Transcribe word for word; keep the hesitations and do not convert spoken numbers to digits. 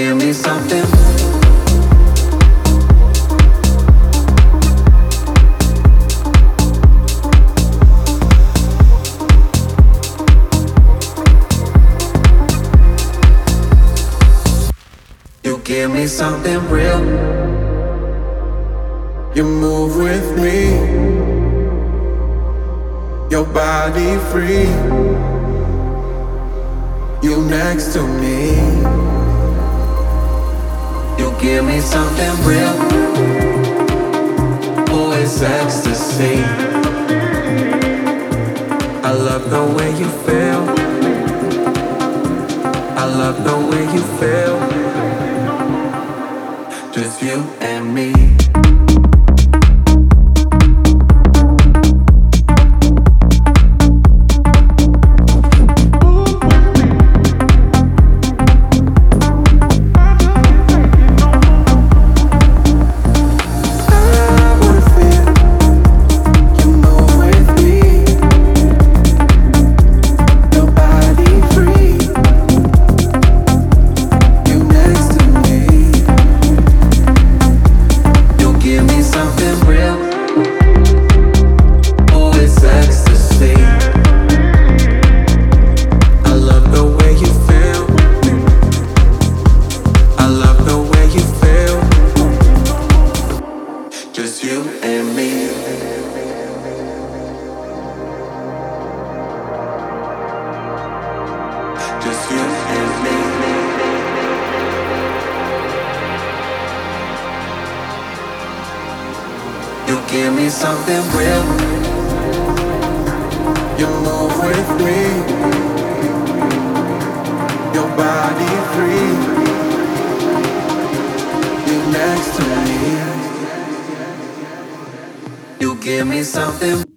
give me something. You give me something real. You move with me. Your body free. You next to me. You give me something real. Oh, it's ecstasy. I love the way you feel. I love the way you feel. Just you and me. Just you and me. Just you and me. You give me something real. You move with me. Your body free. You next to me. You give me something.